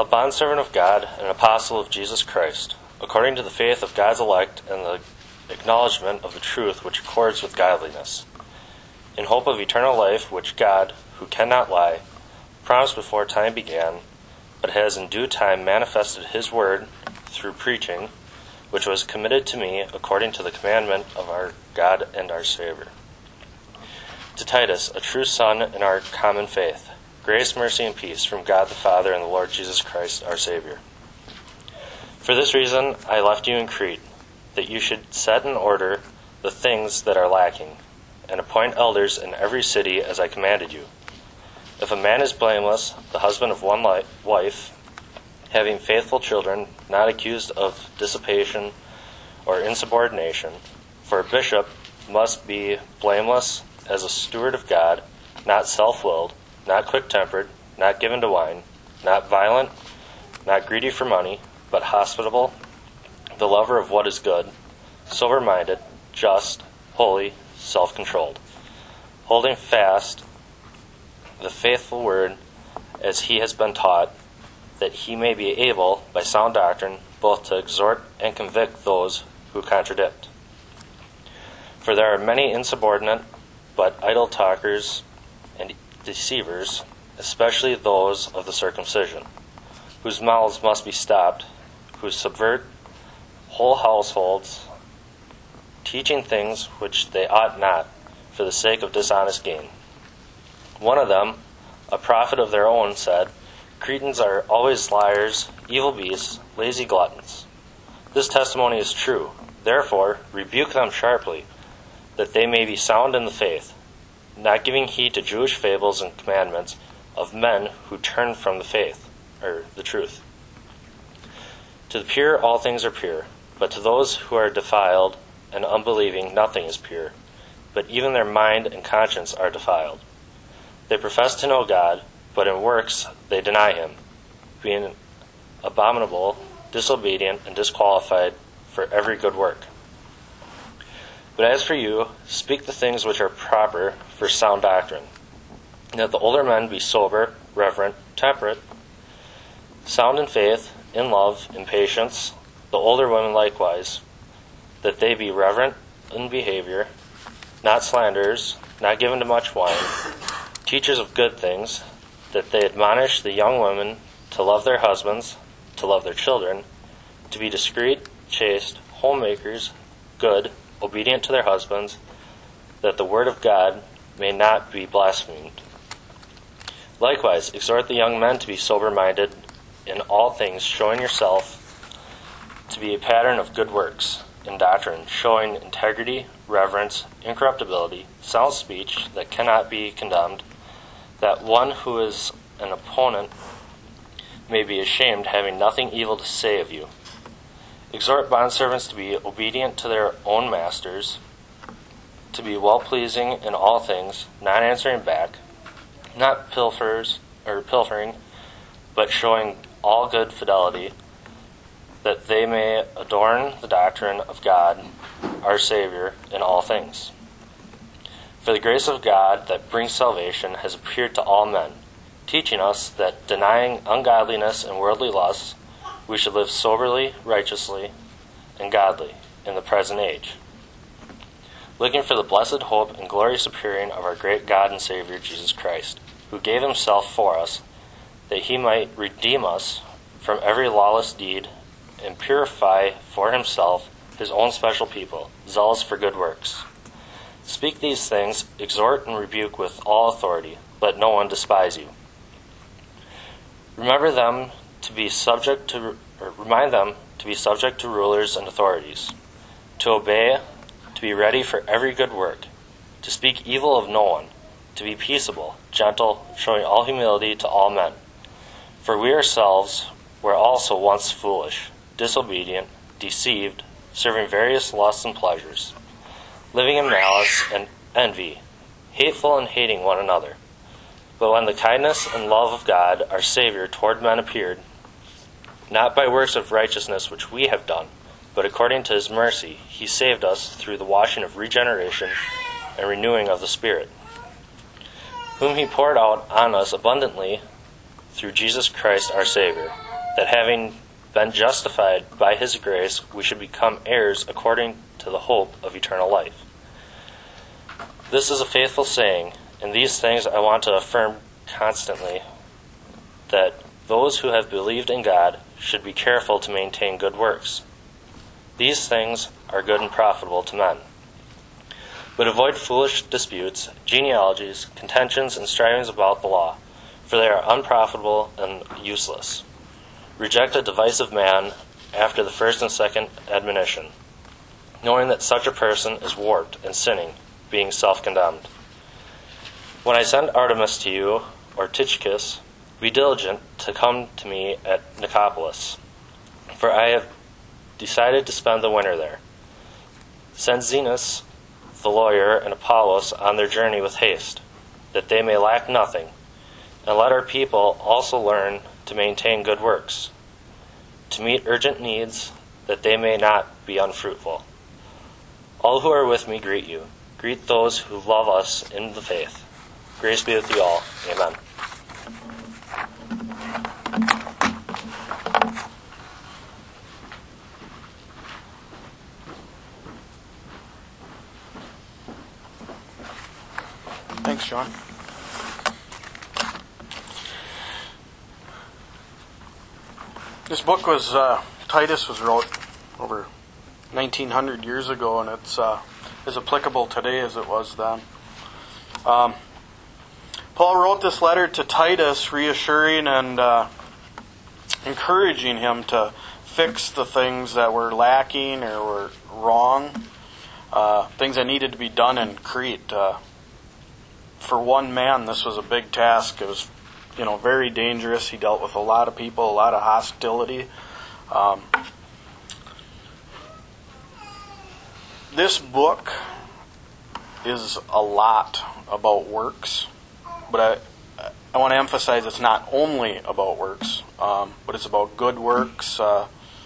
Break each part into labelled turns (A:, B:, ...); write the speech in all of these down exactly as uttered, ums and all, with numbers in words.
A: bondservant of God and an apostle of Jesus Christ, according to the faith of God's elect and the acknowledgement of the truth which accords with godliness, in hope of eternal life, which God, who cannot lie, promised before time began, but has in due time manifested his word through preaching, which was committed to me according to the commandment of our God and our Savior. To Titus, a true son in our common faith, grace, mercy, and peace from God the Father and the Lord Jesus Christ, our Savior. For this reason I left you in Crete, that you should set in order the things that are lacking, and appoint elders in every city as I commanded you. If a man is blameless, the husband of one li- wife, having faithful children, not accused of dissipation or insubordination, for a bishop must be blameless as a steward of God, not self-willed, not quick-tempered, not given to wine, not violent, not greedy for money, but hospitable, the lover of what is good, sober-minded, just, holy, self-controlled, holding fast the faithful word as he has been taught, that he may be able, by sound doctrine, both to exhort and convict those who contradict. For there are many insubordinate, but idle talkers and deceivers, especially those of the circumcision, whose mouths must be stopped, who subvert whole households, teaching things which they ought not, for the sake of dishonest gain. One of them, a prophet of their own, said, Cretans are always liars, evil beasts, lazy gluttons. This testimony is true. Therefore, rebuke them sharply, that they may be sound in the faith, not giving heed to Jewish fables and commandments of men who turn from the faith, or the truth. To the pure all things are pure, but to those who are defiled and unbelieving nothing is pure, but even their mind and conscience are defiled. They profess to know God, but in works they deny him, being abominable, disobedient, and disqualified for every good work. But as for you, speak the things which are proper for sound doctrine, that the older men be sober, reverent, temperate, sound in faith, in love, in patience, the older women likewise, that they be reverent in behavior, not slanderers, not given to much wine, teachers of good things, that they admonish the young women to love their husbands, to love their children, to be discreet, chaste, homemakers, good, obedient to their husbands, that the word of God may not be blasphemed. Likewise, exhort the young men to be sober-minded in all things, showing yourself to be a pattern of good works, in doctrine, showing integrity, reverence, incorruptibility, sound speech that cannot be condemned, that one who is an opponent may be ashamed, having nothing evil to say of you. Exhort bondservants to be obedient to their own masters, to be well-pleasing in all things, not answering back, not pilfers or pilfering, but showing all good fidelity, that they may adorn the doctrine of God, our Savior, in all things. For the grace of God that brings salvation has appeared to all men, teaching us that, denying ungodliness and worldly lusts, we should live soberly, righteously, and godly in the present age, looking for the blessed hope and glorious appearing of our great God and Savior Jesus Christ, who gave himself for us, that he might redeem us from every lawless deed and purify for himself his own special people, zealous for good works. Speak these things, exhort and rebuke with all authority. Let no one despise you. Remember them to be subject to, or remind them to be subject to rulers and authorities, to obey, to be ready for every good work, to speak evil of no one, to be peaceable, gentle, showing all humility to all men. For we ourselves were also once foolish, disobedient, deceived, serving various lusts and pleasures, living in malice and envy, hateful and hating one another. But when the kindness and love of God, our Savior, toward men appeared, not by works of righteousness which we have done, but according to his mercy, he saved us through the washing of regeneration and renewing of the Spirit, whom he poured out on us abundantly through Jesus Christ our Savior, that having been justified by his grace, we should become heirs according to the hope of eternal life. This is a faithful saying, and these things I want to affirm constantly, that those who have believed in God should be careful to maintain good works. These things are good and profitable to men. But avoid foolish disputes, genealogies, contentions, and strivings about the law, for they are unprofitable and useless. Reject a divisive man after the first and second admonition, knowing that such a person is warped and sinning, being self-condemned. When I send Artemas to you, or Tychicus, be diligent to come to me at Nicopolis, for I have decided to spend the winter there. Send Zenas, the lawyer, and Apollos on their journey with haste, that they may lack nothing, and let our people also learn to maintain good works, to meet urgent needs, that they may not be unfruitful. All who are with me greet you. Greet those who love us in the faith. Grace be with you all. Amen.
B: Thanks, John. This book was, uh, Titus was wrote over nineteen hundred years ago, and it's uh, as applicable today as it was then. Um, Paul wrote this letter to Titus, reassuring and uh, encouraging him to fix the things that were lacking or were wrong, uh, things that needed to be done in Crete. Uh, for one man, this was a big task. It was, you know, very dangerous. He dealt with a lot of people, a lot of hostility. Um, this book is a lot about works, but I, I want to emphasize it's not only about works, um, but it's about good works. Uh,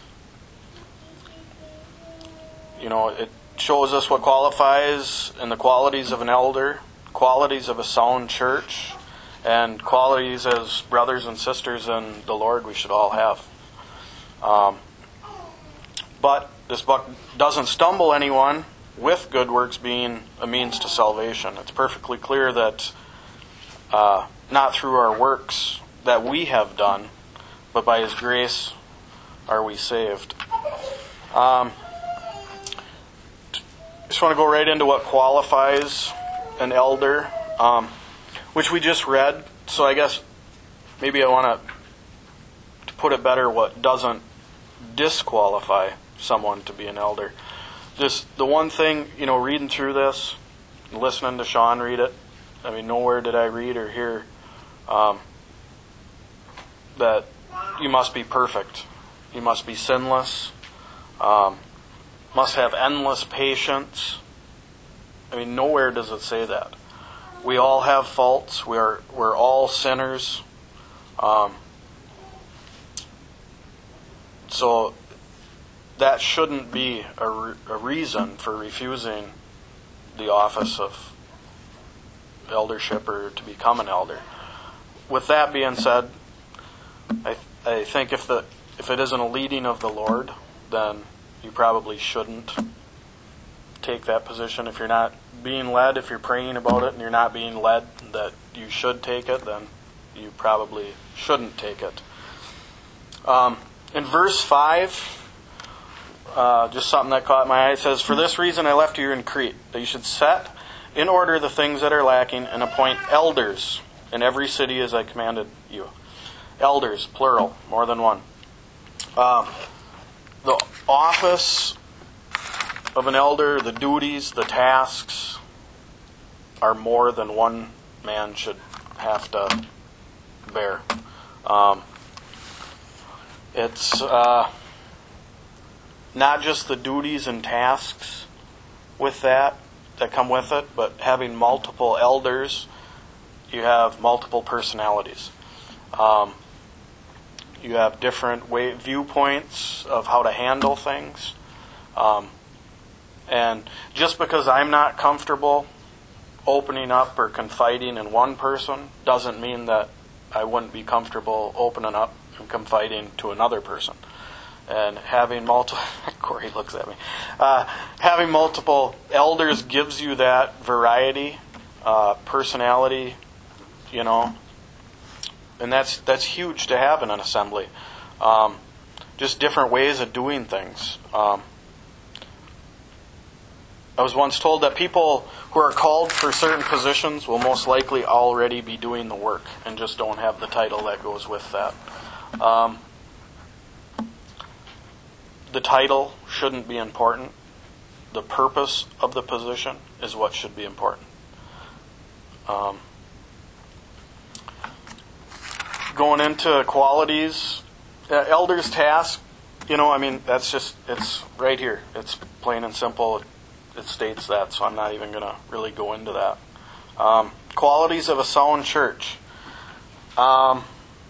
B: you know, it shows us what qualifies and the qualities of an elder, qualities of a sound church, and qualities as brothers and sisters in the Lord we should all have. Um, but this book doesn't stumble anyone with good works being a means to salvation. It's perfectly clear that uh, not through our works that we have done, but by His grace are we saved. Um, just want to go right into what qualifies an elder, um, which we just read. So I guess maybe I want to, to put it better, what doesn't disqualify someone to be an elder. Just the one thing, you know, reading through this, listening to Sean read it, I mean, nowhere did I read or hear um, that you must be perfect. You must be sinless. Um, must have endless patience. I mean, nowhere does it say that. We all have faults. We are, we're all sinners. Um, so that shouldn't be a, re- a reason for refusing the office of eldership or to become an elder. With that being said, I I think if the if it isn't a leading of the Lord, then you probably shouldn't take that position. If you're not being led, if you're praying about it and you're not being led that you should take it, then you probably shouldn't take it. Um, in verse five, uh, just something that caught my eye, it says, "For this reason I left you in Crete, that you should set in order the things that are lacking and appoint elders in every city as I commanded you." Elders, plural, more than one. Um, the office of an elder, the duties, the tasks are more than one man should have to bear. Um, it's uh, not just the duties and tasks with that that come with it, but having multiple elders, you have multiple personalities. Um, you have different way, viewpoints of how to handle things. Um, and just because I'm not comfortable opening up or confiding in one person doesn't mean that I wouldn't be comfortable opening up and confiding to another person. And having multiple, Corey looks at me, uh, having multiple elders gives you that variety, uh, personality, you know, and that's that's huge to have in an assembly. Um, just different ways of doing things. Um, I was once told that people who are called for certain positions will most likely already be doing the work and just don't have the title that goes with that. Um, the title shouldn't be important. The purpose of the position is what should be important. Um, going into qualities, uh, elders' task, you know, I mean, that's just, it's right here. It's plain and simple. It, it states that, so I'm not even going to really go into that. Um, qualities of a sound church. Um,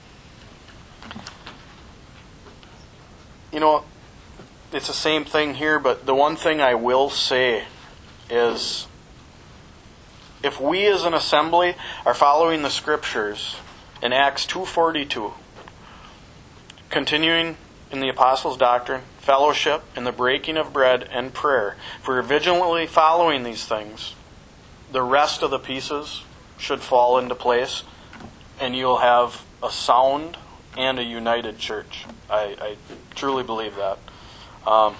B: you know, it's the same thing here, but the one thing I will say is if we as an assembly are following the Scriptures in Acts two forty-two, continuing in the apostles' doctrine, fellowship, and the breaking of bread and prayer, if we're vigilantly following these things, the rest of the pieces should fall into place, and you'll have a sound and a united church. I, I truly believe that. Um,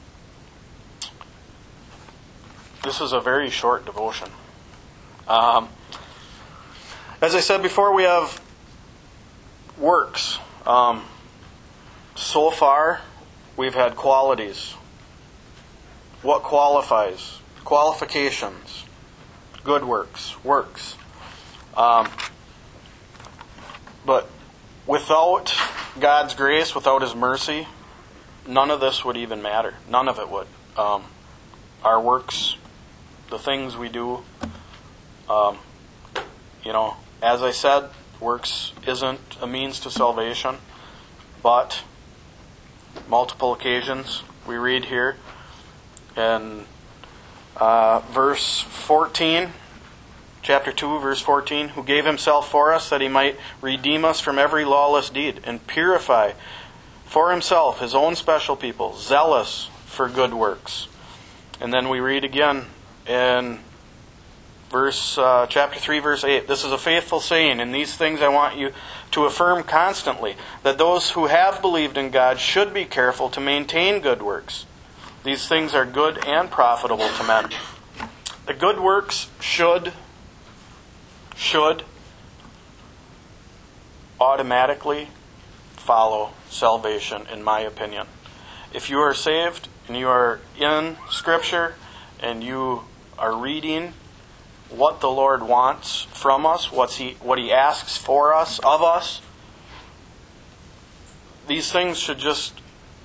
B: this is a very short devotion. Um, as I said before, we have works. Um, so far, we've had qualities. What qualifies? Qualifications. Good works. Works. Um, but without God's grace, without His mercy, none of this would even matter. None of it would. Um, our works, the things we do, um, you know, as I said, works isn't a means to salvation, but multiple occasions we read here in uh, verse fourteen, chapter two, verse fourteen, who gave Himself for us that He might redeem us from every lawless deed and purify for Himself His own special people, zealous for good works. And then we read again in verse uh, chapter three, verse eight. This is a faithful saying, and these things I want you to affirm constantly, that those who have believed in God should be careful to maintain good works. These things are good and profitable to men. The good works should, should automatically follow salvation, in my opinion. If you are saved and you are in Scripture and you are reading what the Lord wants from us, what's he, what He asks for us, of us, these things should just,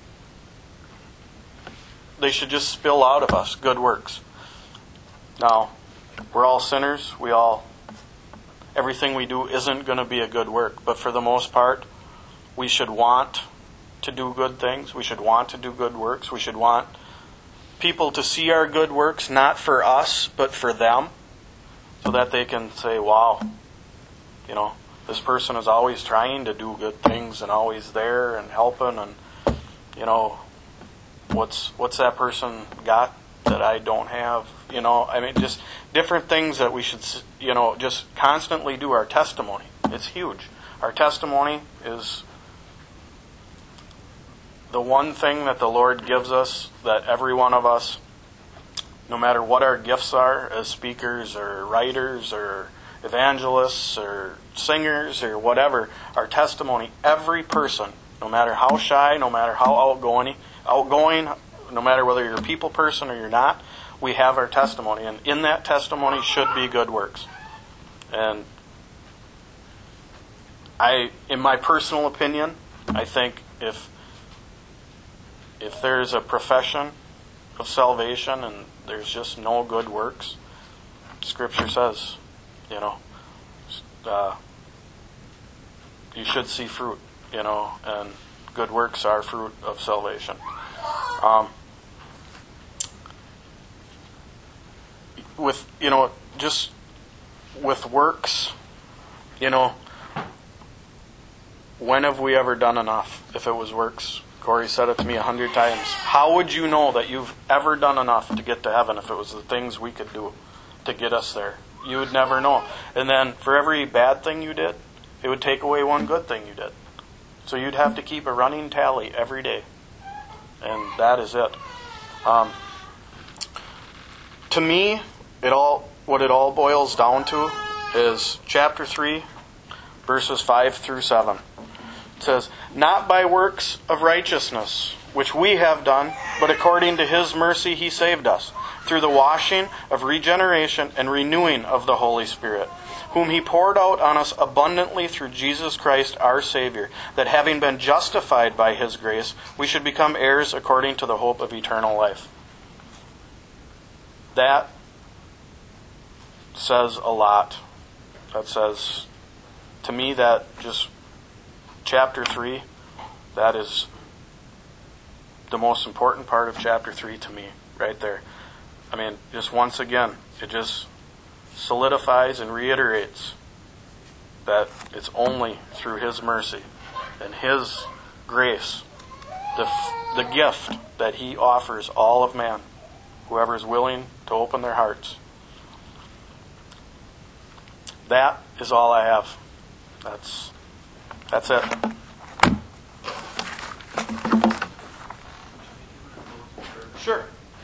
B: they should just spill out of us, good works. Now, we're all sinners. We all, everything we do isn't going to be a good work. But for the most part, we should want to do good things. We should want to do good works. We should want people to see our good works, not for us, but for them, so that they can say, wow, you know, this person is always trying to do good things and always there and helping, and, you know, what's what's that person got that I don't have? You know, I mean, just different things that we should, you know, just constantly do. Our testimony. It's huge. Our testimony is the one thing that the Lord gives us, that every one of us, no matter what our gifts are as speakers or writers or evangelists or singers or whatever, our testimony, every person, no matter how shy, no matter how outgoing, outgoing, no matter whether you're a people person or you're not, we have our testimony. And in that testimony should be good works. And I, in my personal opinion, I think if if there's a profession of salvation and there's just no good works, Scripture says, you know, uh, you should see fruit, you know, and good works are fruit of salvation. Um, with, you know, just with works, you know, when have we ever done enough if it was works? Corey said it to me a hundred times. How would you know that you've ever done enough to get to heaven if it was the things we could do to get us there? You would never know. And then for every bad thing you did, it would take away one good thing you did. So you'd have to keep a running tally every day. And that is it. Um, to me, it all what it all boils down to is chapter three, verses five through seven. It says, "Not by works of righteousness, which we have done, but according to His mercy He saved us, through the washing of regeneration and renewing of the Holy Spirit, whom He poured out on us abundantly through Jesus Christ our Savior, that having been justified by His grace, we should become heirs according to the hope of eternal life." That says a lot. That says, to me, that just chapter three, that is the most important part of chapter three to me, right there. I mean, just once again, it just solidifies and reiterates that it's only through His mercy and His grace, the, the gift that He offers all of man, whoever is willing to open their hearts. That is all I have. That's that's it. Sure.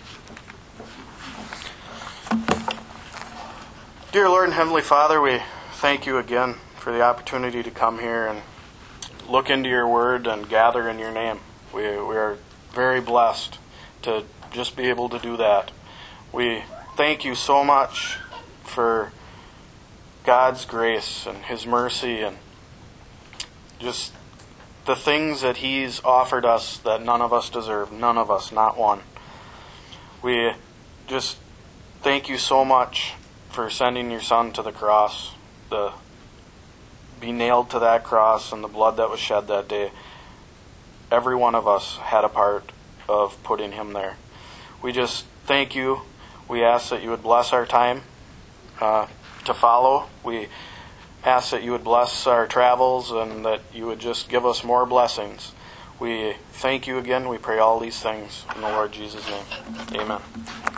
B: Dear Lord and Heavenly Father, we thank You again for the opportunity to come here and look into Your Word and gather in Your name. We, we are very blessed to just be able to do that. We thank You so much for God's grace and His mercy and just the things that He's offered us that none of us deserve. None of us, not one. We just thank You so much for sending Your Son to the cross, the be nailed to that cross and the blood that was shed that day. Every one of us had a part of putting Him there. We just thank You. We ask that You would bless our time uh, to follow. We ask that You would bless our travels and that You would just give us more blessings. We thank You again. We pray all these things in the Lord Jesus' name. Amen.